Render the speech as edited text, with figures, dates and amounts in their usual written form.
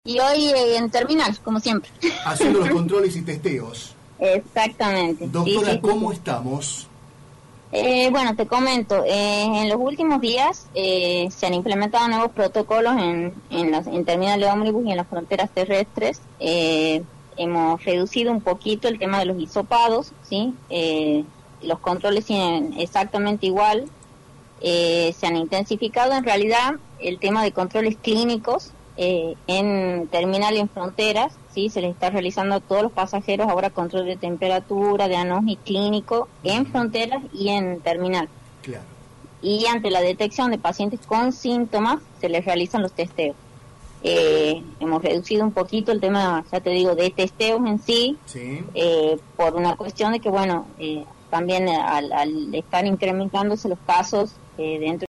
Y hoy en terminal, como siempre. Haciendo los controles y testeos. Exactamente. Doctora, Sí. ¿cómo estamos? Bueno, te comento, en los últimos días se han implementado nuevos protocolos en terminal de ómnibus y en las fronteras terrestres. Hemos reducido un poquito el tema de los hisopados, ¿sí? Los controles siguen exactamente igual. Se han intensificado en realidad el tema de controles clínicos en terminal y en fronteras, ¿sí? Se les está realizando a todos los pasajeros ahora control de temperatura, de análisis clínico en fronteras y en terminal. Claro. Y ante la detección de pacientes con síntomas se les realizan los testeos. Hemos reducido un poquito el tema, ya te digo, de testeos en sí, Sí. por una cuestión de que, bueno, también al estar incrementándose los casos dentro